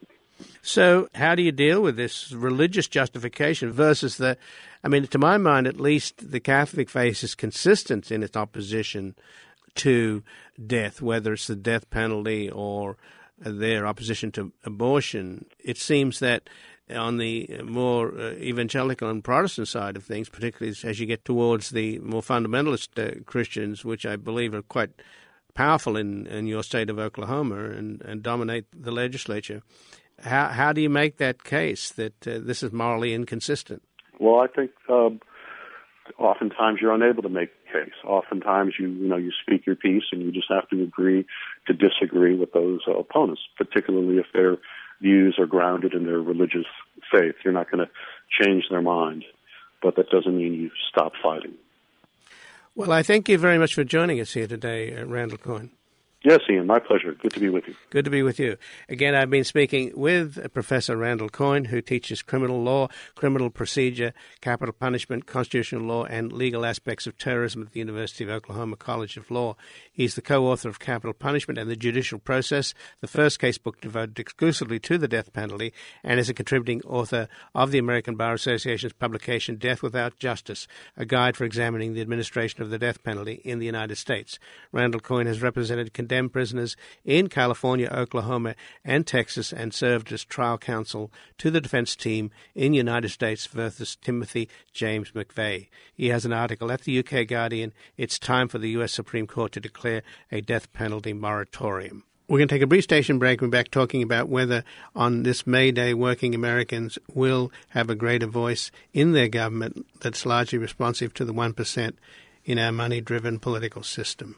So how do you deal with this religious justification versus the, I mean, to my mind, at least the Catholic faith is consistent in its opposition to death, whether it's the death penalty or their opposition to abortion. It seems that on the more uh, evangelical and Protestant side of things, particularly as you get towards the more fundamentalist uh, Christians, which I believe are quite powerful in, in your state of Oklahoma and, and dominate the legislature, how how do you make that case that uh, this is morally inconsistent? Well, I think um, oftentimes you're unable to make a case. Oftentimes you you know you speak your piece and you just have to agree to disagree with those uh, opponents, particularly if their views are grounded in their religious faith. You're not going to change their mind, but that doesn't mean you stop fighting. Well, I thank you very much for joining us here today, uh, Randall Coyne. Yes, Ian, my pleasure. Good to be with you. Good to be with you. Again, I've been speaking with Professor Randall Coyne, who teaches criminal law, criminal procedure, capital punishment, constitutional law, and legal aspects of terrorism at the University of Oklahoma College of Law. He's the co-author of Capital Punishment and the Judicial Process, the first casebook devoted exclusively to the death penalty, and is a contributing author of the American Bar Association's publication Death Without Justice, a guide for examining the administration of the death penalty in the United States. Randall Coyne has represented condemned prisoners in California, Oklahoma, and Texas, and served as trial counsel to the defense team in United States versus Timothy James McVeigh. He has an article at the U K Guardian, "It's time for the U S Supreme Court to declare a death penalty moratorium." We're going to take a brief station break. We're back talking about whether on this May Day working Americans will have a greater voice in their government that's largely responsive to the one percent in our money-driven political system.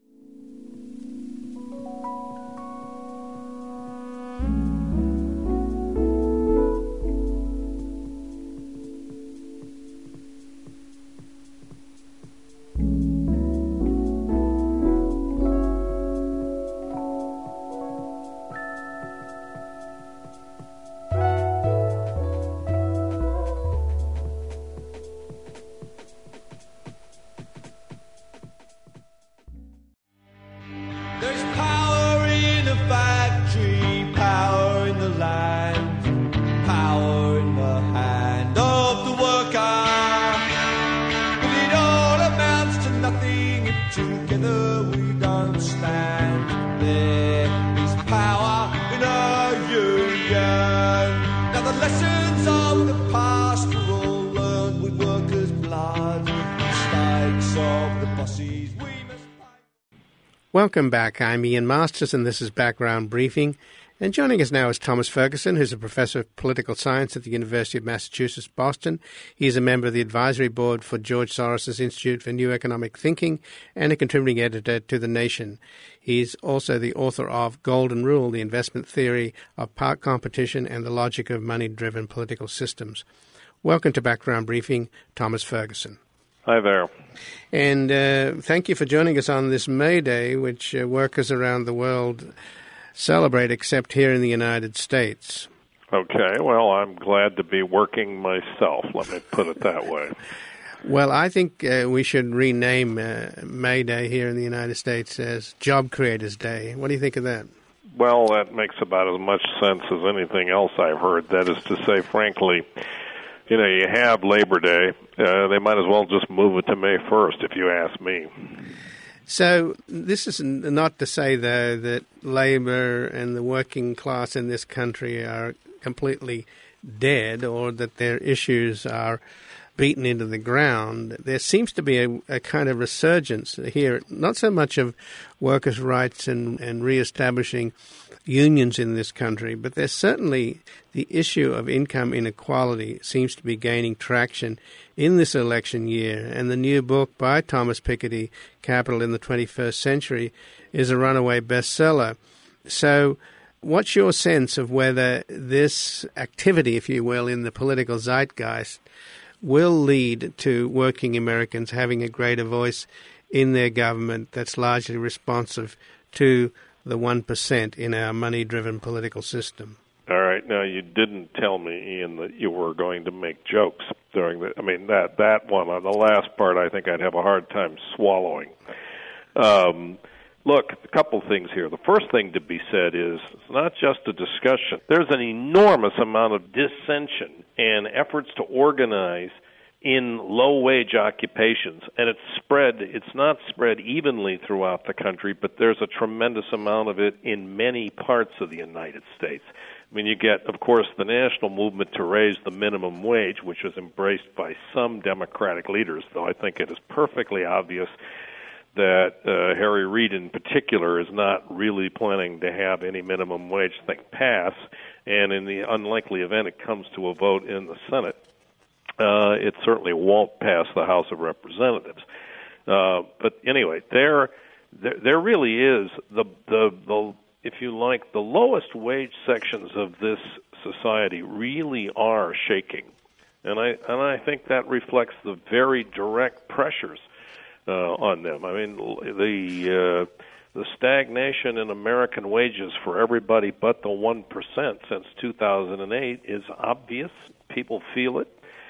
Welcome back. I'm Ian Masters, and this is Background Briefing. And joining us now is Thomas Ferguson, who's a professor of political science at the University of Massachusetts, Boston. He is a member of the advisory board for George Soros' Institute for New Economic Thinking and a contributing editor to The Nation. He's also the author of Golden Rule, the investment theory of part competition and the logic of money-driven political systems. Welcome to Background Briefing, Thomas Ferguson. Hi there. And uh, thank you for joining us on this May Day, which uh, workers around the world celebrate, except here in the United States. Okay, well, I'm glad to be working myself, let me put it that way. Well, I think uh, we should rename uh, May Day here in the United States as Job Creators Day. What do you think of that? Well, that makes about as much sense as anything else I've heard. That is to say, frankly, you know, you have Labor Day. Uh, they might as well just move it to May first, if you ask me. So this is not to say, though, that labor and the working class in this country are completely dead or that their issues are beaten into the ground, there seems to be a, a kind of resurgence here, not so much of workers' rights and, and re-establishing unions in this country, but there's certainly the issue of income inequality seems to be gaining traction in this election year. And the new book by Thomas Piketty, Capital in the twenty-first Century, is a runaway bestseller. So what's your sense of whether this activity, if you will, in the political zeitgeist will lead to working Americans having a greater voice in their government that's largely responsive to the one percent in our money-driven political system? All right. Now, you didn't tell me, Ian, that you were going to make jokes during the, I mean, that, that one, on the last part, I think I'd have a hard time swallowing. Um, look, a couple things here. The first thing to be said is it's not just a discussion. There's an enormous amount of dissension and efforts to organize in low-wage occupations, and it's spread, it's not spread evenly throughout the country, but there's a tremendous amount of it in many parts of the United States. I mean, you get, of course, the national movement to raise the minimum wage, which is embraced by some Democratic leaders, though I think it is perfectly obvious that uh, Harry Reid in particular is not really planning to have any minimum wage thing pass, and in the unlikely event it comes to a vote in the Senate, Uh, it certainly won't pass the House of Representatives. Uh, but anyway, there, there, there really is the, the, the, if you like, the lowest wage sections of this society really are shaking, and I and I think that reflects the very direct pressures uh, on them. I mean, the uh, the stagnation in American wages for everybody but the one percent since two thousand eight is obvious. People feel it.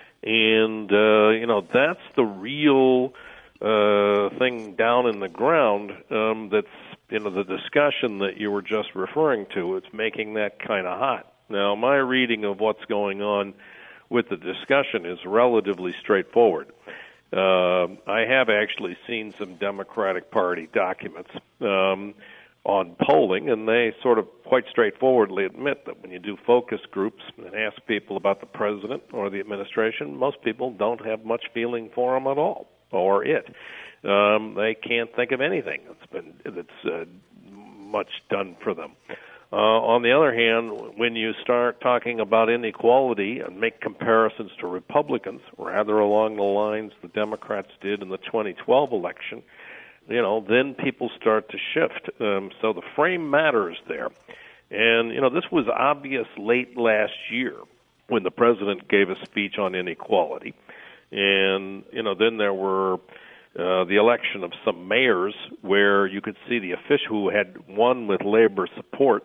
And, uh, you know, that's the real uh, thing down in the ground um, that's, you know, the discussion that you were just referring to. It's making that kind of hot. Now, my reading of what's going on with the discussion is relatively straightforward. Uh, I have actually seen some Democratic Party documents um, on polling, and they sort of quite straightforwardly admit that when you do focus groups and ask people about the president or the administration, most people don't have much feeling for them at all, or it. Um, they can't think of anything that's been that's uh, much done for them. Uh, on the other hand, when you start talking about inequality and make comparisons to Republicans, rather along the lines the Democrats did in the twenty twelve election, you know, then people start to shift. Um, so the frame matters there. And, you know, this was obvious late last year when the president gave a speech on inequality. And, you know, then there were uh, the election of some mayors where you could see the official who had won with labor support.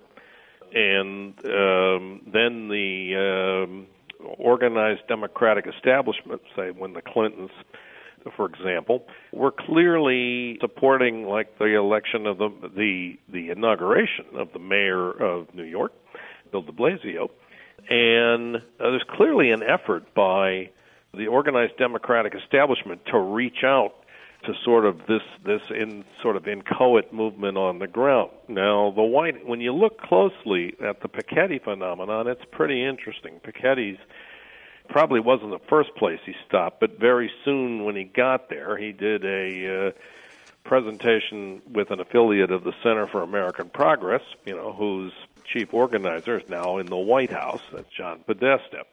And um, then the um, organized Democratic establishment, say when the Clintons, for example, were clearly supporting, like the election of the the the inauguration of the mayor of New York, Bill de Blasio, and uh, there's clearly an effort by the organized Democratic establishment to reach out to sort of this this in sort of inchoate movement on the ground. Now, the white when you look closely at the Piketty phenomenon, it's pretty interesting. Piketty's probably wasn't the first place he stopped, but very soon when he got there, he did a uh, presentation with an affiliate of the Center for American Progress, you know, whose chief organizer is now in the White House. That's John Podesta.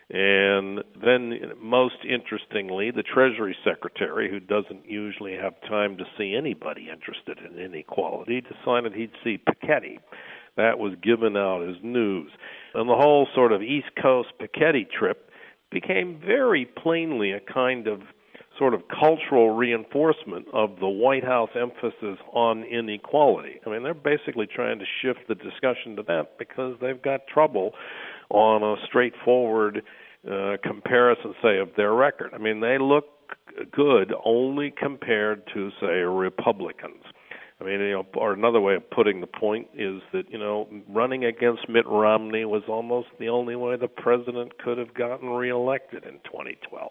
And then, most interestingly, the Treasury Secretary, who doesn't usually have time to see anybody interested in inequality, decided he'd see Piketty. That was given out as news. And the whole sort of East Coast Piketty trip became very plainly a kind of sort of cultural reinforcement of the White House emphasis on inequality. I mean, they're basically trying to shift the discussion to that because they've got trouble on a straightforward uh, comparison, say, of their record. I mean, they look good only compared to, say, Republicans. I mean, you know, or another way of putting the point is that, you know, running against Mitt Romney was almost the only way the president could have gotten reelected in twenty twelve.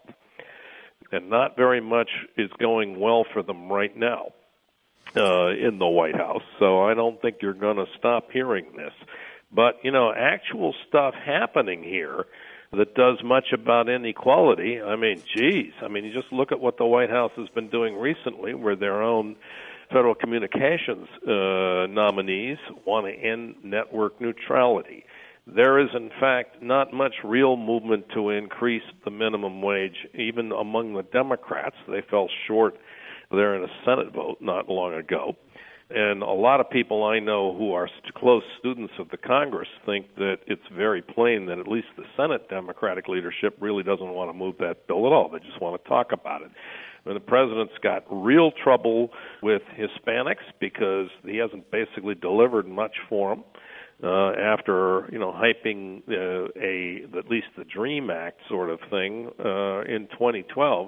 And not very much is going well for them right now uh, in the White House. So I don't think you're going to stop hearing this. But, you know, actual stuff happening here that does much about inequality. I mean, geez, I mean, you just look at what the White House has been doing recently, where their own Federal Communications uh, nominees want to end network neutrality. There is, in fact, not much real movement to increase the minimum wage, even among the Democrats. They fell short there in a Senate vote not long ago. And a lot of people I know who are st- close students of the Congress think that it's very plain that at least the Senate Democratic leadership really doesn't want to move that bill at all. They just want to talk about it. And the president's got real trouble with Hispanics because he hasn't basically delivered much for them. Uh, after, you know, hyping uh, a at least the DREAM Act sort of thing uh, in twenty twelve.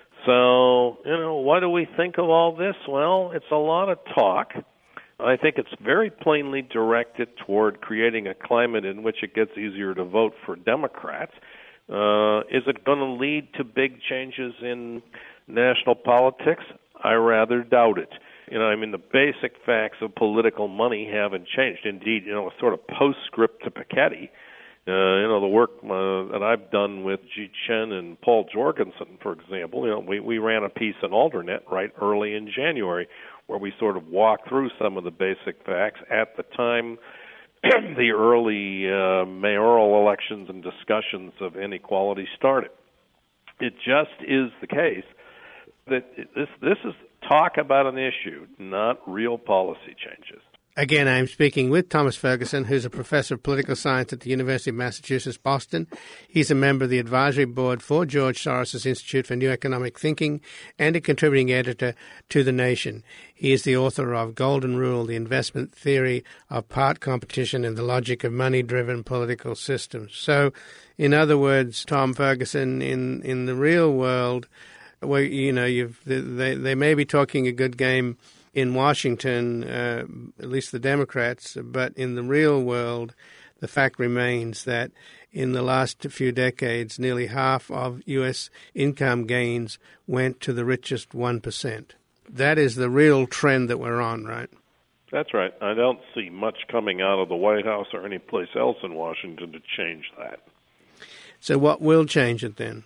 So, you know, what do we think of all this? Well, it's a lot of talk. I think it's very plainly directed toward creating a climate in which it gets easier to vote for Democrats. Uh, is it going to lead to big changes in national politics? I rather doubt it. You know, I mean, the basic facts of political money haven't changed. Indeed, you know, a sort of postscript to Piketty, uh, you know, the work uh, that I've done with Ji Chen and Paul Jorgensen, for example, you know, we, we ran a piece in Alternet right early in January where we sort of walked through some of the basic facts at the time the early uh, mayoral elections and discussions of inequality started. It just is the case that this this is talk about an issue, not real policy changes. Again, I'm speaking with Thomas Ferguson, who's a professor of political science at the University of Massachusetts, Boston. He's a member of the advisory board for George Soros' Institute for New Economic Thinking and a contributing editor to The Nation. He is the author of Golden Rule, The Investment Theory of Part Competition and the Logic of Money-Driven Political Systems. So, in other words, Tom Ferguson, in, in the real world, well, you know, you've, they, they may be talking a good game in Washington, uh, at least the Democrats, but in the real world, the fact remains that in the last few decades, nearly half of U S income gains went to the richest one percent. That is the real trend that we're on, right? That's right. I don't see much coming out of the White House or any place else in Washington to change that. So what will change it then?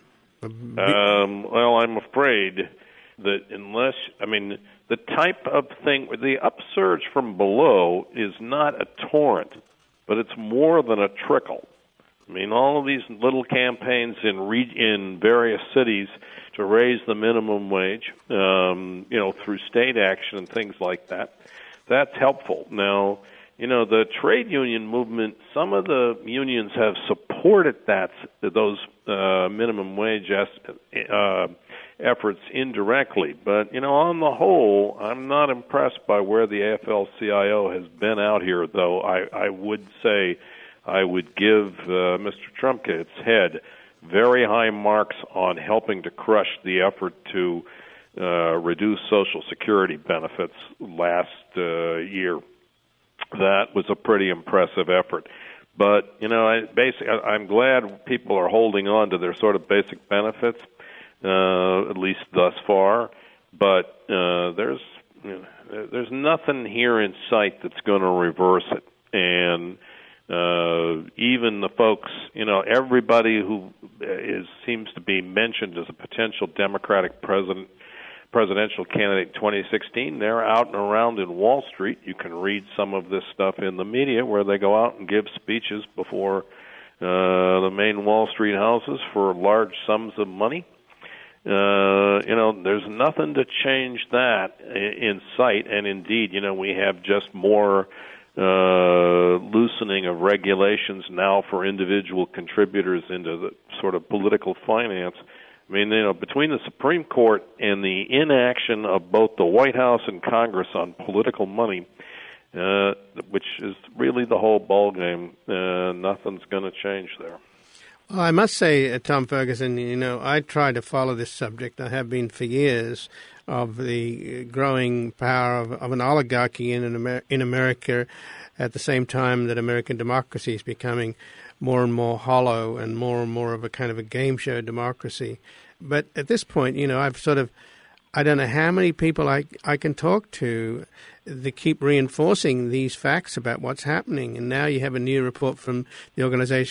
Um, well, I'm afraid that unless, I mean, the type of thing, the upsurge from below is not a torrent, but it's more than a trickle. I mean, all of these little campaigns in re- in various cities to raise the minimum wage, um, you know, through state action and things like that, that's helpful. Now, you know, the trade union movement, some of the unions have supported that, those uh, minimum wage uh, efforts indirectly. But, you know, on the whole, I'm not impressed by where the A F L C I O has been out here, though I, I would say I would give uh, Mister Trumka its head very high marks on helping to crush the effort to uh, reduce Social Security benefits last uh, year. That was a pretty impressive effort. But, you know, I basically, I'm glad people are holding on to their sort of basic benefits, uh, at least thus far. But uh, there's you know, there's nothing here in sight that's going to reverse it. And uh, even the folks, you know, everybody who is seems to be mentioned as a potential Democratic president, presidential candidate in twenty sixteen, they're out and around in Wall Street. You can read some of this stuff in the media where they go out and give speeches before uh, the main Wall Street houses for large sums of money. Uh, you know, there's nothing to change that in sight. And indeed, you know, we have just more uh, loosening of regulations now for individual contributors into the sort of political finance. I mean, you know, between the Supreme Court and the inaction of both the White House and Congress on political money, uh, which is really the whole ballgame, uh, nothing's going to change there. Well, I must say, uh, Tom Ferguson, you know, I try to follow this subject. I have been for years of the growing power of, of an oligarchy in, an Amer- in America at the same time that American democracy is becoming more and more hollow and more and more of a kind of a game show democracy. But at this point, you know, I've sort of, I don't know how many people I, I can talk to that keep reinforcing these facts about what's happening. And now you have a new report from the Organization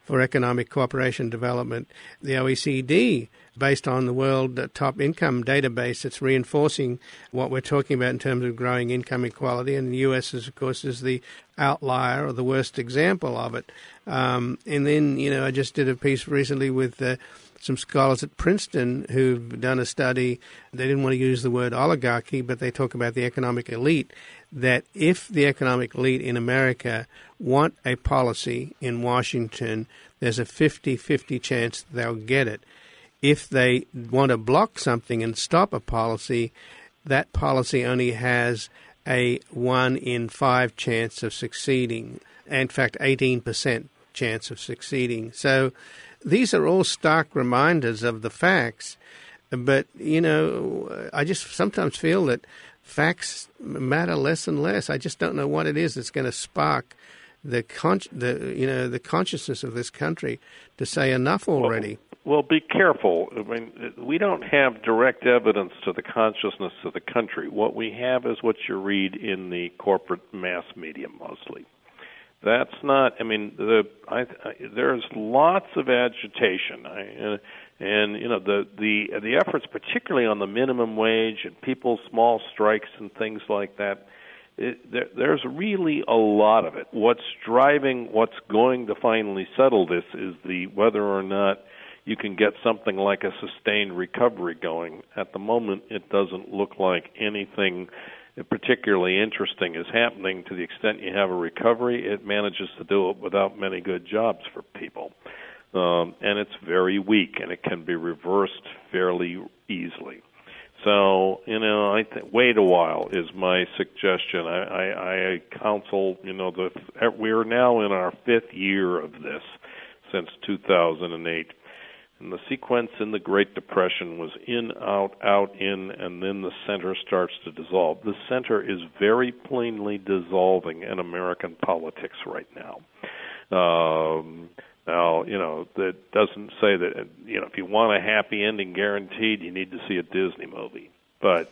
for Economic Cooperation and Development, the O E C D, based on the World Top Income Database, it's reinforcing what we're talking about in terms of growing income equality. And the U S, is, of course, is the outlier or the worst example of it. Um, and then, you know, I just did a piece recently with uh, some scholars at Princeton who've done a study. They didn't want to use the word oligarchy, but they talk about the economic elite, that if the economic elite in America want a policy in Washington, there's a fifty-fifty chance they'll get it. If they want to block something and stop a policy, that policy only has a one in five chance of succeeding. In fact, eighteen percent chance of succeeding. So these are all stark reminders of the facts. But, you know, I just sometimes feel that facts matter less and less. I just don't know what it is that's going to spark the, con- the you know, the consciousness of this country to say enough already. Well, well, be careful. I mean, we don't have direct evidence to the consciousness of the country. What we have is what you read in the corporate mass media mostly. That's not. I mean, the I, I, there's lots of agitation, I, and, and you know the the the efforts, particularly on the minimum wage and people's small strikes and things like that. It, there, there's really a lot of it. What's driving, what's going to finally settle this is the whether or not you can get something like a sustained recovery going. At the moment, it doesn't look like anything particularly interesting is happening. To the extent you have a recovery, it manages to do it without many good jobs for people. Um, and it's very weak, and it can be reversed fairly easily. So, you know, I th- wait a while is my suggestion. I, I, I counsel, you know, the, we're now in our fifth year of this since two thousand eight. And the sequence in the Great Depression was in, out, out, in, and then the center starts to dissolve. The center is very plainly dissolving in American politics right now. Um, now, you know, that doesn't say that, you know, if you want a happy ending guaranteed, you need to see a Disney movie. But,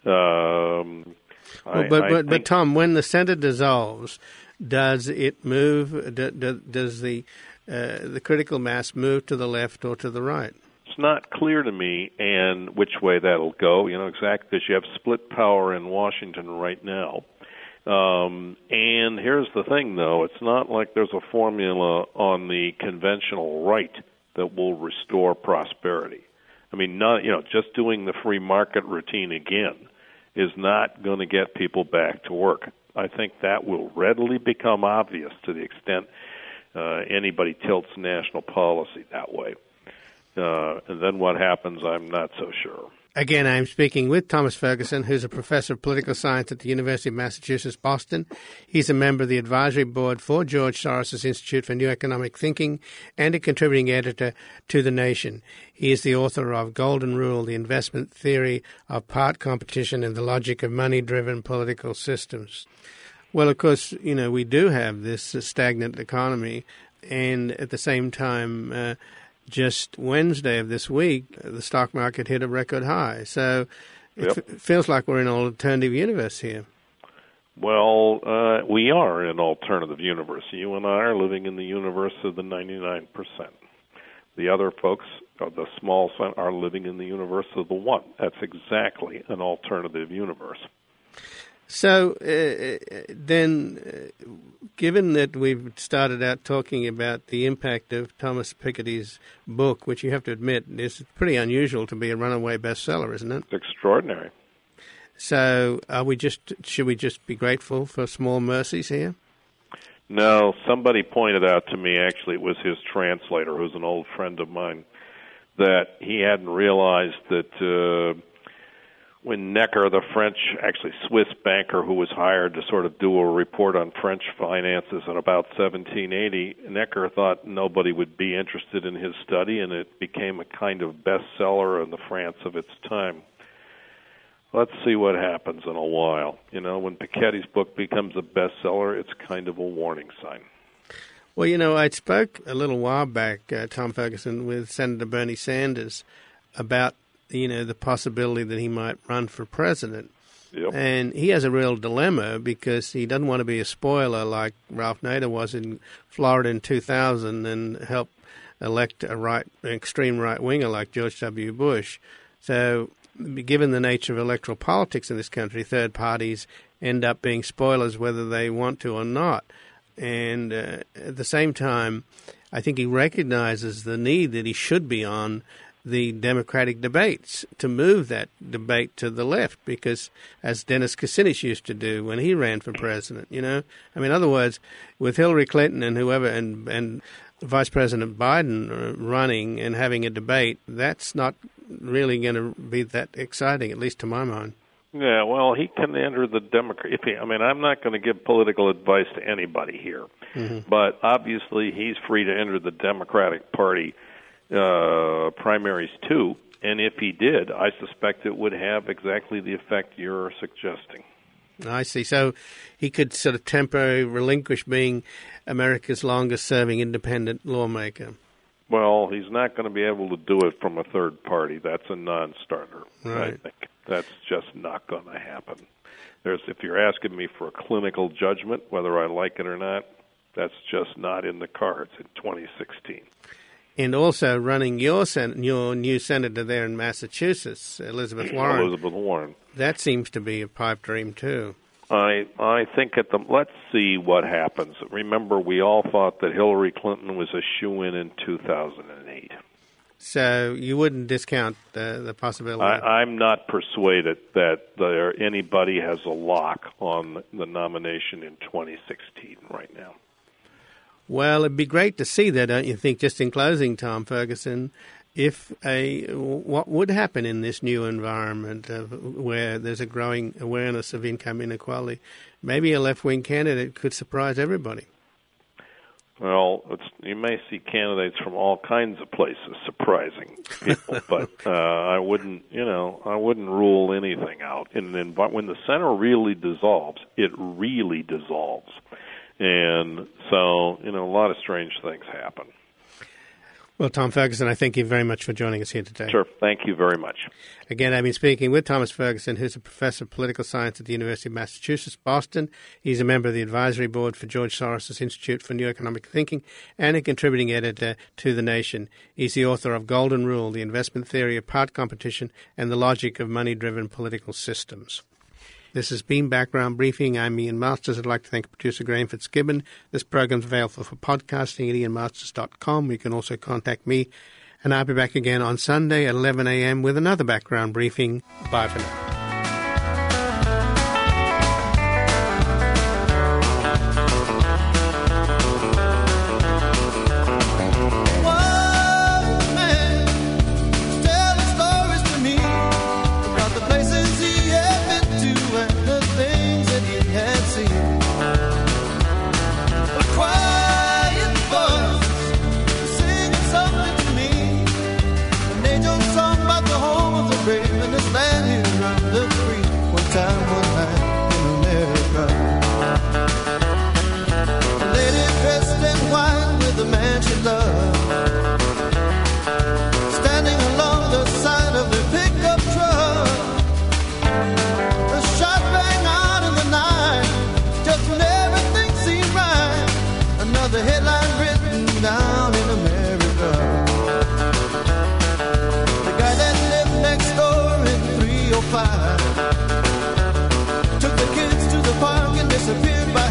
um, well, I, but, I but, think but Tom, when the center dissolves, does it move, do, do, does the Uh, the critical mass move to the left or to the right? It's not clear to me and which way that'll go, you know, exactly, because you have split power in Washington right now. Um, and here's the thing, though. It's not like there's a formula on the conventional right that will restore prosperity. I mean, not, you know, just doing the free market routine again is not going to get people back to work. I think that will readily become obvious to the extent Uh, anybody tilts national policy that way. Uh, and then what happens, I'm not so sure. Again, I'm speaking with Thomas Ferguson, who's a professor of political science at the University of Massachusetts, Boston. He's a member of the advisory board for George Soros' Institute for New Economic Thinking and a contributing editor to The Nation. He is the author of Golden Rule, The Investment Theory of Part Competition and the Logic of Money-Driven Political Systems. Well, of course, you know, we do have this uh, stagnant economy, and at the same time, uh, just Wednesday of this week, uh, the stock market hit a record high. So it, yep. f- it feels like we're in an alternative universe here. Well, uh, we are in an alternative universe. You and I are living in the universe of the ninety-nine percent. The other folks, uh, the small percent, are living in the universe of the one. That's exactly an alternative universe. So uh, then, uh, given that we've started out talking about the impact of Thomas Piketty's book, which you have to admit is pretty unusual to be a runaway bestseller, isn't it? It's extraordinary. So are we just, should we just be grateful for small mercies here? No, somebody pointed out to me, actually it was his translator, who's an old friend of mine, that he hadn't realized that uh, when Necker, the French, actually Swiss banker who was hired to sort of do a report on French finances in about seventeen eighty, Necker thought nobody would be interested in his study, and it became a kind of bestseller in the France of its time. Let's see what happens in a while. You know, when Piketty's book becomes a bestseller, it's kind of a warning sign. Well, you know, I spoke a little while back, uh, Tom Ferguson, with Senator Bernie Sanders about, you know, the possibility that he might run for president. Yep. And he has a real dilemma because he doesn't want to be a spoiler like Ralph Nader was in Florida in two thousand and help elect a right, an extreme right-winger like George W. Bush. So given the nature of electoral politics in this country, third parties end up being spoilers whether they want to or not. And uh, at the same time, I think he recognizes the need that he should be on the Democratic debates to move that debate to the left, because as Dennis Kucinich used to do when he ran for president, you know, I mean, in other words, with Hillary Clinton and whoever and and Vice President Biden running and having a debate, that's not really going to be that exciting, at least to my mind. Yeah, well, he can enter the Democrat. If he, I mean, I'm not going to give political advice to anybody here, mm-hmm. but obviously he's free to enter the Democratic Party uh, primaries too. And if he did, I suspect it would have exactly the effect you're suggesting. I see. So he could sort of temporarily relinquish being America's longest-serving independent lawmaker. Well, he's not going to be able to do it from a third party. That's a non-starter, right. I think. That's just not going to happen. There's, if you're asking me for a clinical judgment, whether I like it or not, that's just not in the cards in twenty sixteen. And also running your sen- your new senator there in Massachusetts, Elizabeth Warren. Elizabeth Warren. That seems to be a pipe dream, too. I I think at the let's see what happens. Remember, we all thought that Hillary Clinton was a shoo-in in two thousand eight. So you wouldn't discount the, the possibility? I, I'm not persuaded that there anybody has a lock on the nomination in twenty sixteen right now. Well, it'd be great to see that, don't you think, just in closing, Tom Ferguson, if a what would happen in this new environment of, where there's a growing awareness of income inequality. Maybe a left-wing candidate could surprise everybody. Well, it's, you may see candidates from all kinds of places surprising people, but uh, I wouldn't, you know, I wouldn't rule anything out. And then, but when the center really dissolves, it really dissolves, and so you know, a lot of strange things happen. Well, Tom Ferguson, I thank you very much for joining us here today. Sure. Thank you very much. Again, I've been speaking with Thomas Ferguson, who's a professor of political science at the University of Massachusetts, Boston. He's a member of the advisory board for George Soros' Institute for New Economic Thinking and a contributing editor to The Nation. He's the author of Golden Rule, The Investment Theory of Part Competition and the Logic of Money-Driven Political Systems. This has been Background Briefing. I'm Ian Masters. I'd like to thank producer Graham Fitzgibbon. This program's available for podcasting at ian masters dot com. You can also contact me, and I'll be back again on Sunday at eleven a.m. with another Background Briefing. Bye for now. Took the kids to the park and disappeared by